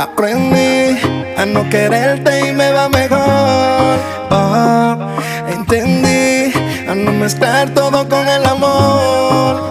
Aprendí a no quererte y me va mejor. Oh, entendí a no mezclar todo con el amor.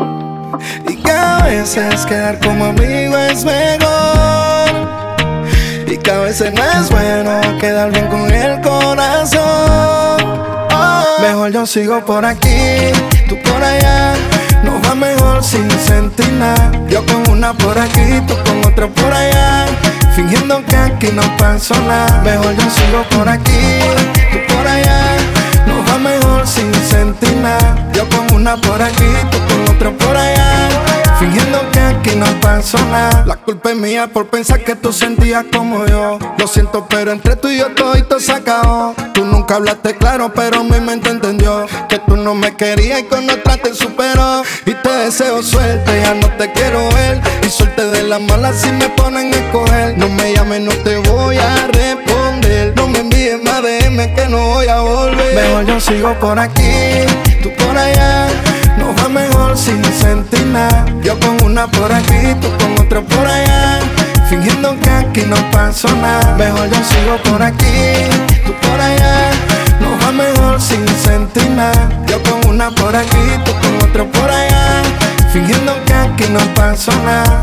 Y que a veces quedar como amigo es mejor. Y que a veces no es bueno quedar bien con el corazón. Oh, mejor yo sigo por aquí, tú por allá. Nos va mejor sin sentir nada. Yo con una por aquí, tú con otra por allá. Fingiendo que aquí no pasó nada. Mejor yo sigo por aquí, tú por allá. Nos va mejor sin sentir nada. Yo con una por aquí, tú con otra por allá. Fingiendo que aquí no pasó nada. La culpa es mía por pensar que tú sentías como yo. Lo siento, pero entre tú y yo todito se acabó. Tú nunca hablaste claro, pero mi mente entendió que tú no me querías y con otra te superó. Y te deseo suerte, ya no te quiero ver. Y suerte de la mala si me ponen a escoger. No me llames, no te voy a responder. No me envíes más DM que no voy a volver. Mejor yo sigo por aquí, tú por allá. Nos va mejor sin sentir nada. Yo con una por aquí, tú con otra por allá. Fingiendo que aquí no pasó nada. Mejor yo sigo por aquí, tú por allá. Nos va mejor sin sentir nada. Yo con una por aquí, tú con otra por allá. Fingiendo que aquí no pasó nada.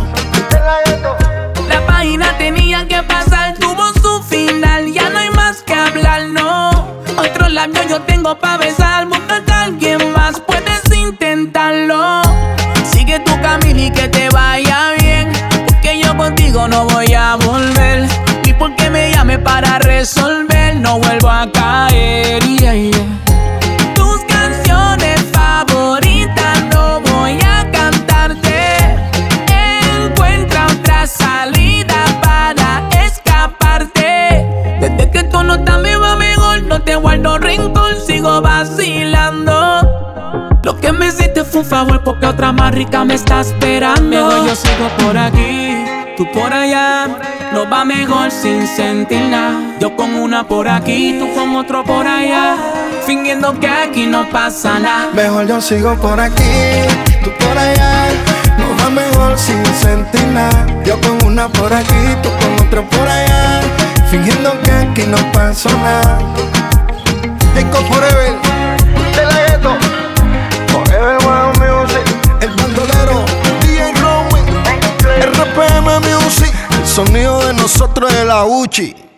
La página tenía que pasar, tuvo su final. Ya no hay más que hablar, no. Otro labio yo tengo pa' besar. Buscarte a alguien más, puedes intentarlo. Sigue tu camino y que te vaya bien, porque yo contigo no voy a volver. Ni porque me llame para resolver, no vuelvo a caer. Yeah, yeah. Tus canciones favoritas no voy a cantarte. Encuentra otra salida para escaparte. Desde que tú no estás me va mejor. No te guardo rencor, sigo vacilando. Lo que me hiciste fue un favor porque otra más rica me está esperando. Mejor yo sigo por aquí, tú por allá. Nos va mejor sin sentir nada. Yo con una por aquí, tú con otro por allá. Fingiendo que aquí no pasa nada. Mejor yo sigo por aquí, tú por allá. Nos va mejor sin sentir nada. Yo con una por aquí, tú con otra por allá. Fingiendo que aquí no pasó nada. Disco Forever, de la gueto. Forever One Music. El bandolero, DJ Romy. RPM Music. El sonido de nosotros es la Uchi.